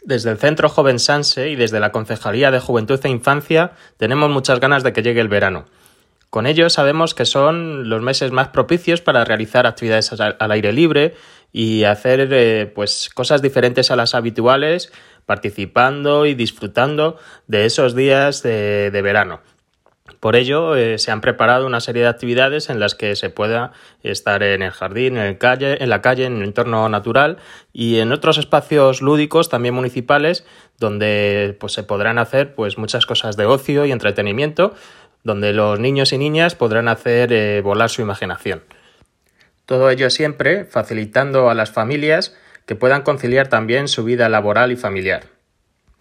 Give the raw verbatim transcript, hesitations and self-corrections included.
Desde el Centro Joven Sanse y desde la Concejalía de Juventud e Infancia tenemos muchas ganas de que llegue el verano. Con ello sabemos que son los meses más propicios para realizar actividades al aire libre y hacer eh, pues, cosas diferentes a las habituales, participando y disfrutando de esos días de, de verano. Por ello, eh, se han preparado una serie de actividades en las que se pueda estar en el jardín, en, el calle, en la calle, en el entorno natural y en otros espacios lúdicos también municipales donde pues, se podrán hacer pues, muchas cosas de ocio y entretenimiento, donde los niños y niñas podrán hacer eh, volar su imaginación. Todo ello siempre facilitando a las familias que puedan conciliar también su vida laboral y familiar.